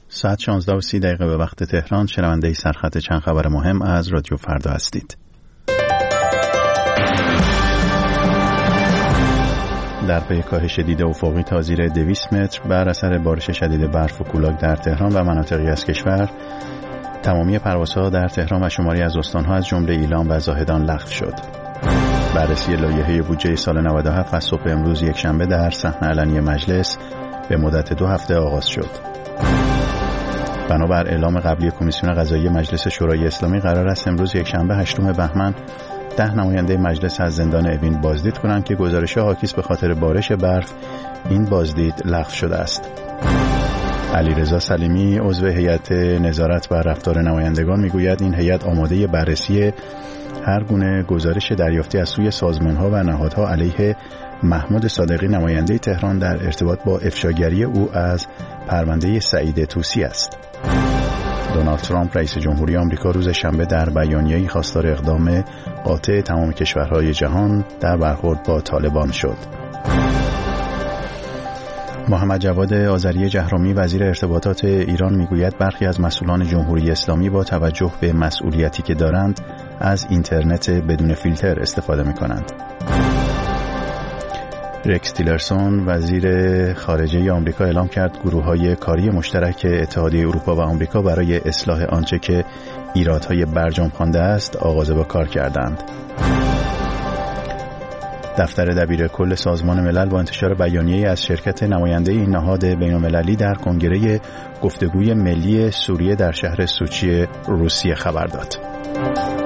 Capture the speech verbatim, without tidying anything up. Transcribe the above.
ساعت شانزده و سی دقیقه به وقت تهران. شنونده سرخط چند خبر مهم از رادیو فردا هستید. در پی کاهش دید افقی تا زیر دویست متر بر اثر بارش شدید برف و کولاک در تهران و مناطقی از کشور، تمامی پروازها در تهران و شماری از استانها از جمله ایلام و زاهدان لغو شد. بررسی لایحه بودجه سال نود و هفت از صبح امروز یکشنبه در صحن علنی مجلس به مدت دو هفته آغاز شد. بنابر اعلام قبلی کمیسیون قضایی مجلس شورای اسلامی قرار است امروز یکشنبه هشتم بهمن ده نماینده مجلس از زندان اوین بازدید کنند که گزارش حاکیست به خاطر بارش برف این بازدید لغو شده است. علیرضا سلیمی عضو هیئت نظارت بر رفتار نمایندگان میگوید این هیئت آماده بررسی هر گونه گزارش دریافتی از سوی سازمان‌ها و نهادها علیه محمود صادقی نماینده تهران در ارتباط با افشاگری او از پرونده سعید طوسی است. دونالد ترامپ رئیس جمهوری آمریکا روز شنبه در بیانیه‌ای خواستار اقدام قاطع تمام کشورهای جهان در برخورد با طالبان شد. محمد جواد آذری جهرومی وزیر ارتباطات ایران میگوید برخی از مسئولان جمهوری اسلامی با توجه به مسئولیتی که دارند از اینترنت بدون فیلتر استفاده می‌کنند. رکس تیلرسون وزیر خارجه آمریکا اعلام کرد گروه‌های کاری مشترک اتحادیه اروپا و آمریکا برای اصلاح آنچه که ایرادهای برجام خوانده است آغاز به کار کردند. دفتر دبیر کل سازمان ملل با انتشار بیانیه‌ای از شرکت نماینده این نهاد بین‌المللی در کنگره گفتگوی ملی سوریه در شهر سوچی روسیه خبر داد.